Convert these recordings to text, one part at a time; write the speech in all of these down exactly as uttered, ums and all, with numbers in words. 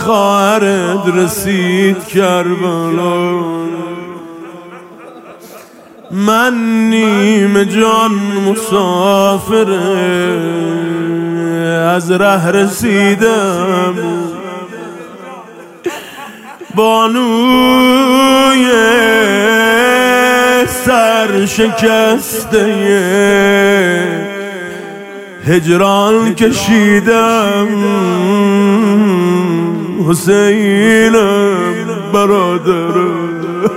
خواهرت رسید کربلا، من نیم جان مسافر از ره رسیدم، بانوی سر شکسته هجران کشیدم، حسینم برادرم.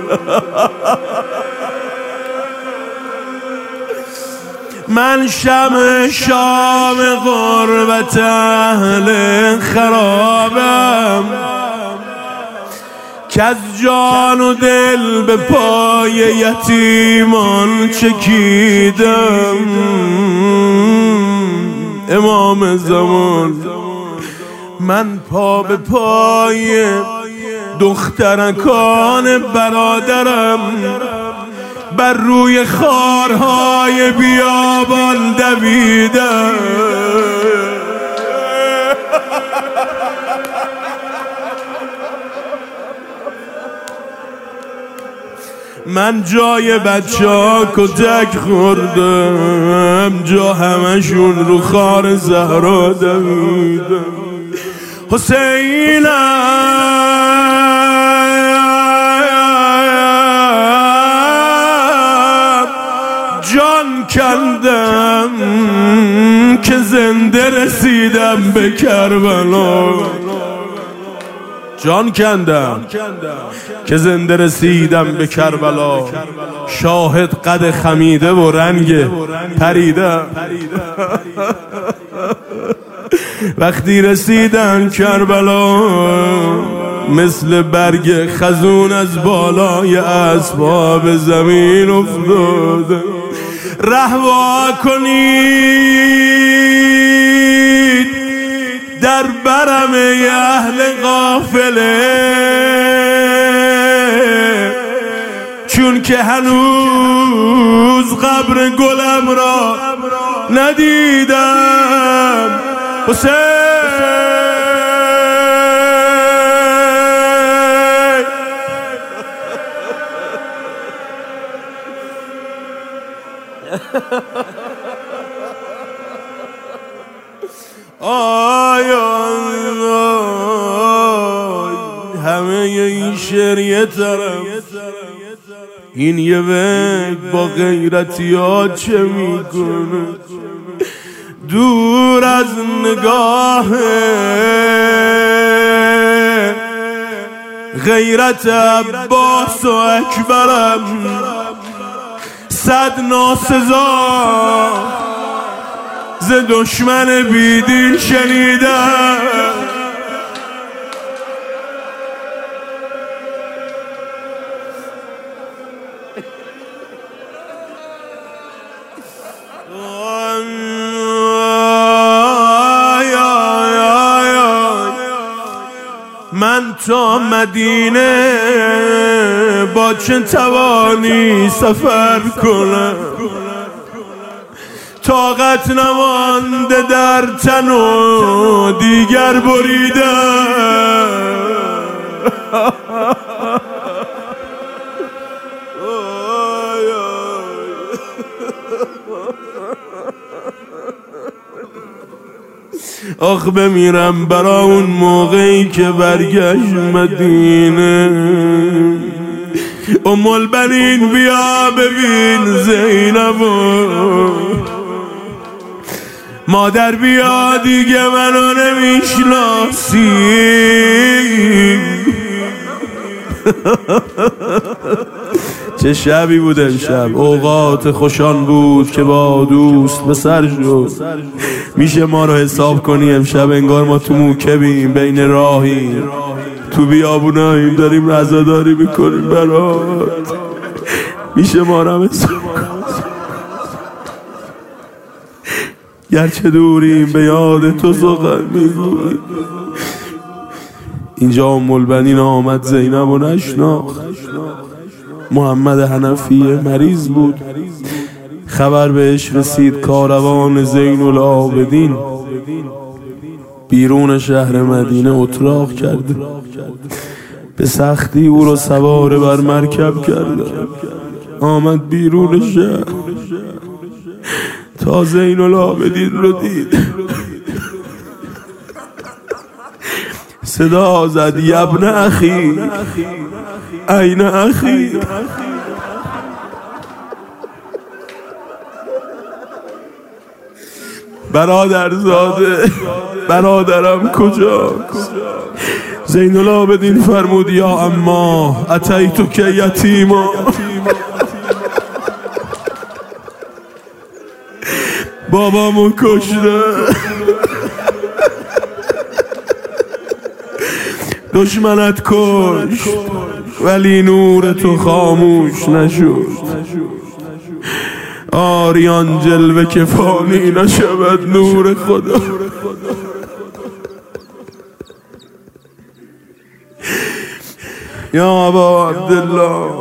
من شمع شام غربت اهل خرابم، که از جان و دل به پای یتیمان چکیدم. امام زمان من پا به پای دخترکان برادرم، بر روی خارهای بیابان دویدم. من جای بچه ها کتک خوردم، جا همشون رو خار زهرا دویدم. حسینم جان کندم که زنده رسیدم به کربلا، جان کندم که زنده رسیدم به کربلا. شاهد قد خمیده و رنگ پریده، وقتی رسیدم کربلا مثل برگ خزون از بالای اسباب زمین افتاد. رهوا کنید در برم اهل قافله، چون که هنوز قبر گلم را ندیدم. حسین آی آی همه این شعر یه طرف، این یه وگ با غیرتیات چه میکنه دور از نگاه غیرت عباس و اکبرم. صد ناسزا ز دشمن بیدین شنیدم، من تا مدینه با چه توانی سفر کنم، طاقت نمانده در تن و دیگر بریدم. آخ بمیرم برا اون موقعی که برگشت مدینه. ام البنین بیا ببین زینبو، مادر بیا دیگه منو نمیشناسی. چه شبی بود امشب، اوقات خوشان بود که با دوست به سر شد. میشه ما رو حساب کنی امشب انگار ما تو موکبیم، بین راهیم، تو بیابوناییم، داریم رضاداری میکنیم برات. میشه ما رو حساب کنی گرچه دوریم به یاد تو سخن میگوییم. اینجا ام البنین آمد زینب و نشناخت. محمد حنفی مریض بود، خبر بهش رسید کاروان زین العابدین بیرون شهر مدینه اتراق کرده، به سختی او رو سوار بر مرکب کرده، آمد بیرون شهر تا زین العابدین رو دید، صدا زد یبن اخی این اخی. برادرزاده برادرم کجاست؟ زین العابدین فرمود یا اما اتیتو که یتیما، بابامو کشته، دشمنت کشت ولی نور تو خاموش نشد، آریان جلوه که فانی نشود نور خدا. یا ابا عبدالله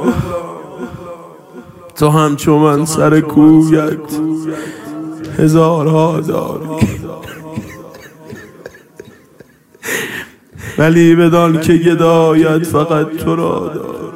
تو همچو من سر کویت هزارها داری، ولی بدان که گدایت فقط تو را داری.